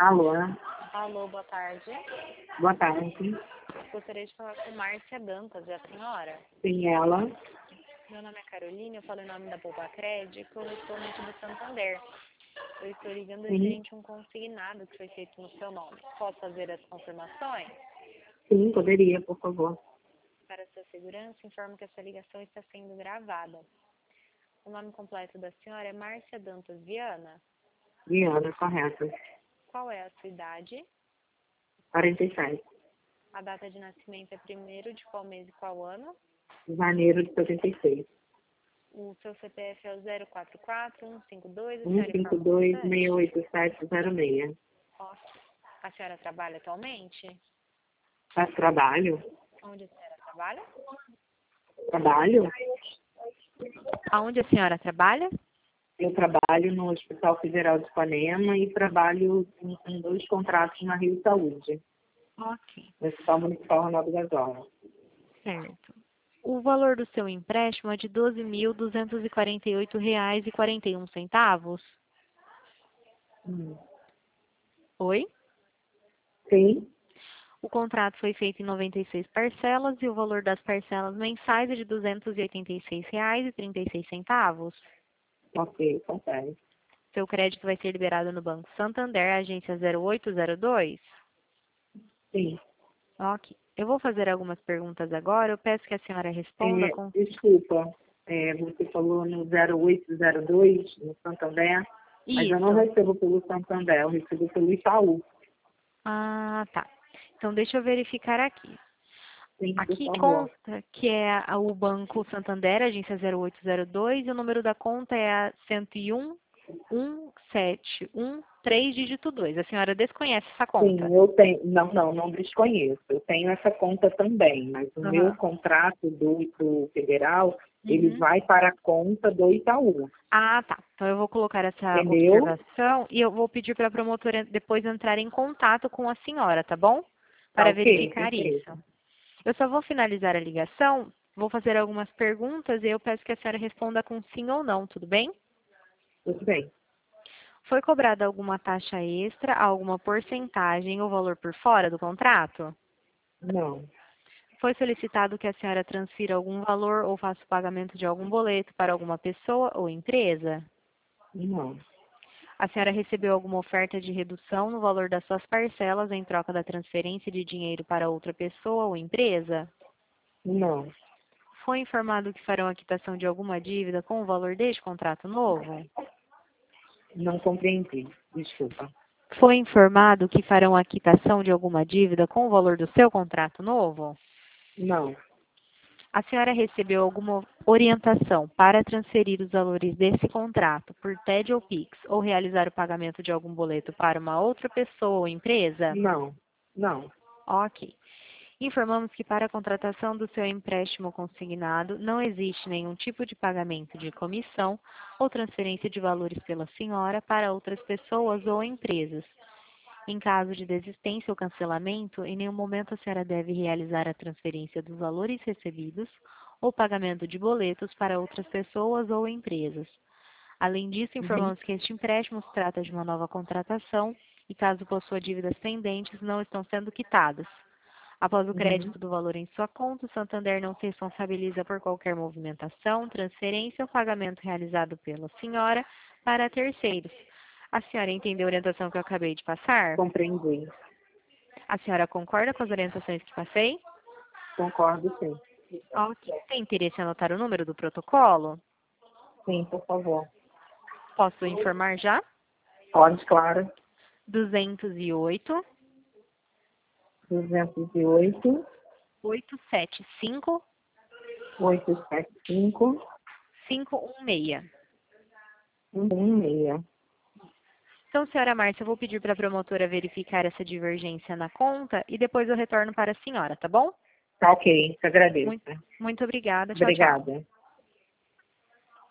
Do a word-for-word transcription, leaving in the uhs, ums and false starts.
Alô? Alô, boa tarde. Boa tarde. Gostaria de falar com Márcia Dantas, é a senhora? Sim, ela. Meu nome é Carolina, eu falo em nome da Poupa Crédito, correspondente do Santander. Eu estou ligando Sim. referente a um consignado que foi feito no seu nome. Posso fazer as confirmações? Sim, poderia, por favor. Para sua segurança, informo que essa ligação está sendo gravada. O nome completo da senhora é Márcia Dantas Viana. Viana, correto. Qual é a sua idade? quarenta e sete. A data de nascimento é primeiro de qual mês e qual ano? Janeiro de setenta e seis. O seu C P F é o zero quatro quatro um cinco dois, a um senhora cinco informa dois, bastante? seis oito sete zero seis. Ok. A senhora trabalha atualmente? Faz trabalho? Onde a senhora trabalha? Trabalho? Aonde a senhora trabalha? Eu trabalho no Hospital Federal de Ipanema e trabalho em, em dois contratos na Rio Saúde, Ok, no Hospital Municipal Ronaldo Gazola. certo. O valor do seu empréstimo é de doze mil duzentos e quarenta e oito reais e quarenta e um centavos? Hum. Oi? Sim? O contrato foi feito em noventa e seis parcelas e o valor das parcelas mensais é de duzentos e oitenta e seis reais e trinta e seis centavos. Ok, acontece. Seu crédito vai ser liberado no Banco Santander, agência zero oito zero dois? Sim. Ok. Eu vou fazer algumas perguntas agora. Eu peço que a senhora responda É, com... desculpa, é, você falou no zero oito zero dois, no Santander, mas eu não Isso. recebo pelo Santander, eu recebo pelo Itaú. Ah, tá. Então, deixa eu verificar aqui. Sim, por Aqui favor. conta que é a- o Banco Santander, agência zero oito zero dois, e o número da conta é a cento e um, um sete um, três, dígito dois. A senhora desconhece essa conta? Sim, eu tenho. Não, não, não desconheço. Eu tenho essa conta também, mas o meu Aham. contrato do, do federal, ele Uhum. vai para a conta do Itaú. Ah, tá. Então eu vou colocar essa Entendeu? observação e eu vou pedir para a promotora depois entrar em contato com a senhora, tá bom? Tá Para ok, verificar isso. perfeito. Eu só vou finalizar a ligação, vou fazer algumas perguntas e eu peço que a senhora responda com sim ou não, tudo bem? Tudo bem. Foi cobrada alguma taxa extra, alguma porcentagem ou valor por fora do contrato? Não, Foi solicitado que a senhora transfira algum valor ou faça o pagamento de algum boleto para alguma pessoa ou empresa? não, A senhora recebeu alguma oferta de redução no valor das suas parcelas em troca da transferência de dinheiro para outra pessoa ou empresa? não, Foi informado que farão a quitação de alguma dívida com o valor deste contrato novo? não compreendi. Desculpa. Foi informado que farão a quitação de alguma dívida com o valor do seu contrato novo? Não, A senhora recebeu alguma orientação para transferir os valores desse contrato por T E D ou Pix ou realizar o pagamento de algum boleto para uma outra pessoa ou empresa? não, não, Ok. Informamos que para a contratação do seu empréstimo consignado não existe nenhum tipo de pagamento de comissão ou transferência de valores pela senhora para outras pessoas ou empresas. Em caso de desistência ou cancelamento, em nenhum momento a senhora deve realizar a transferência dos valores recebidos ou pagamento de boletos para outras pessoas ou empresas. Além disso, uhum, informamos que este empréstimo se trata de uma nova contratação e, caso possua dívidas pendentes, não estão sendo quitadas. Após o uhum. crédito do valor em sua conta, o Santander não se responsabiliza por qualquer movimentação, transferência ou pagamento realizado pela senhora para terceiros. A senhora entendeu a orientação que eu acabei de passar? Compreendi. A senhora concorda com as orientações que passei? Concordo, sim. Ok. Tem interesse em anotar o número do protocolo? Sim, por favor. Posso informar já? Pode, claro. duzentos e oito, duzentos e oito, oitocentos e setenta e cinco, oitocentos e setenta e cinco, quinhentos e dezesseis. cento e dezesseis. Então, senhora Márcia, eu vou pedir para a promotora verificar essa divergência na conta e depois eu retorno para a senhora, tá bom? Tá ok, te agradeço. Muito, muito obrigada. Tchau, tchau. Obrigada.